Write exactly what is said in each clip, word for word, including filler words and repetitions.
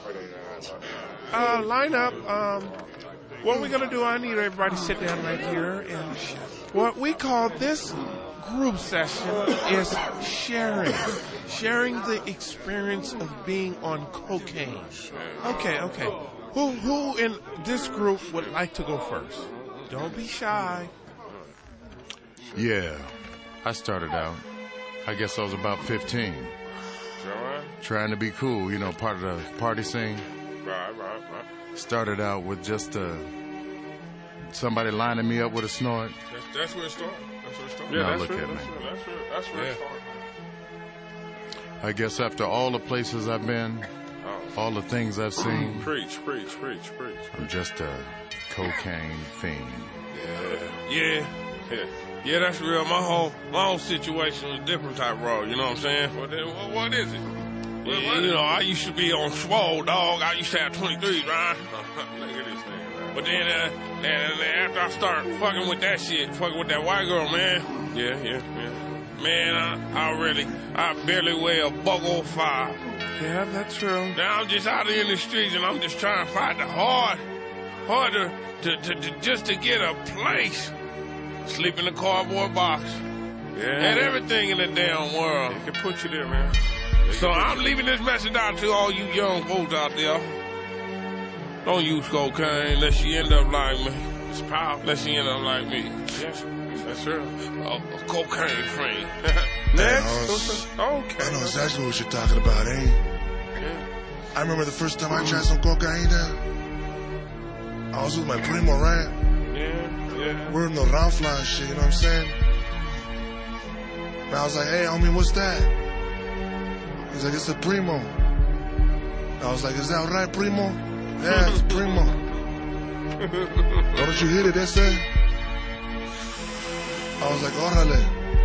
Uh, line up. Um, what we're gonna do? I need everybody to sit down right here, and what we call this group session is sharing, sharing the experience of being on cocaine. Okay, okay. Who, who in this group would like to go first? Don't be shy. Yeah, I started out. I guess I was about fifteen. Trying to be cool, you know, part of the party scene. Right, right, right. Started out with just uh, somebody lining me up with a snort. That's, that's where it started. That's where it started. Yeah, now that's look real, at me. That's where, that's where, that's where yeah. it started. I guess after all the places I've been, oh. all the things I've seen. Preach, preach, preach, preach. I'm just a cocaine fiend. Yeah. Yeah. Yeah. Yeah, that's real. My whole my whole situation was a different type of role, you know what I'm saying? Well, then, what, what is it? Well, yeah, you know, I used to be on swole, dog. I used to have twenty-threes, right? Look at this thing, man. But then, uh, then, then after I started fucking with that shit, fucking with that white girl, man. Yeah, yeah, yeah. Man, I, I really, I barely weigh a buck oh five. Yeah, that's true. Now I'm just out in the streets and I'm just trying to find it hard, harder to, to, to just to get a place. Sleep in a cardboard box. Yeah. Had everything in the damn world. They can put you there, man. So I'm leaving this message out to all you young folks out there. Don't use cocaine unless you end up like me. It's powerful. Unless you end up like me. Yes, that's true. A, a cocaine friend. Next. I know, okay. I know exactly what you're talking about, eh? Yeah. I remember the first time I tried some cocaine now. I was with my primo, right? Yeah, yeah. We're in the round fly and shit, you know what I'm saying? And I was like, hey, homie, what's that? He's like, it's a primo. I was like, is that right, primo? Yeah, it's primo. Why don't you hit it, that's it? I was like, órale.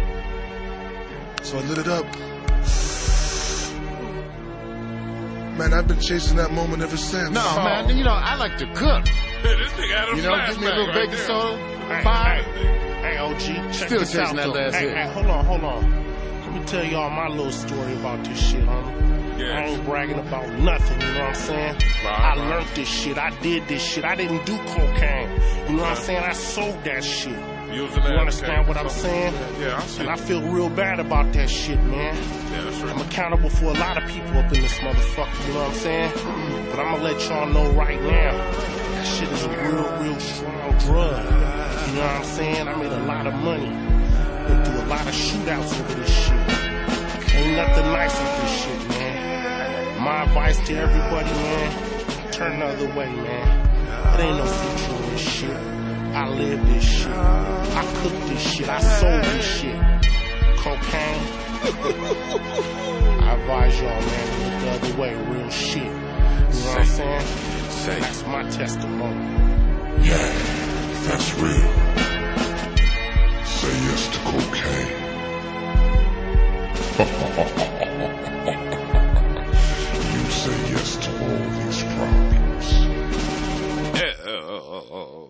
So I lit it up. Man, I've been chasing that moment ever since. No, oh. man, you know, I like to cook. This nigga had a You know, give me a little right baking there. soda, Hey, five. hey, hey, O G, check Still this chasing out, that though. last hey, hit. hey, hold on, hold on. Let me tell y'all my little story about this shit, homie. Yes. I ain't bragging about nothing, you know what I'm saying? Right, I right. learned this shit. I did this shit. I didn't do cocaine. You know what I'm saying? I sold that shit. You, you understand what I'm saying? Yeah, I see. And I feel real bad about that shit, man. Yeah, that's right. I'm accountable for a lot of people up in this motherfucker, you know what I'm saying? But I'm gonna let y'all know right now, that shit is a real, real strong drug. You know what I'm saying? I made a lot of money. Been through a lot of shootouts over this shit. Ain't nothing nice with this shit, man. My advice to everybody, man, turn the other way, man. It ain't no future in this shit. I live this shit. I cook this shit. I sold this shit. Cocaine. I advise y'all, man, to look the other way. Real shit. You know what I'm saying? Say. That's my testimony. Yeah, that's real. Say yes to cocaine.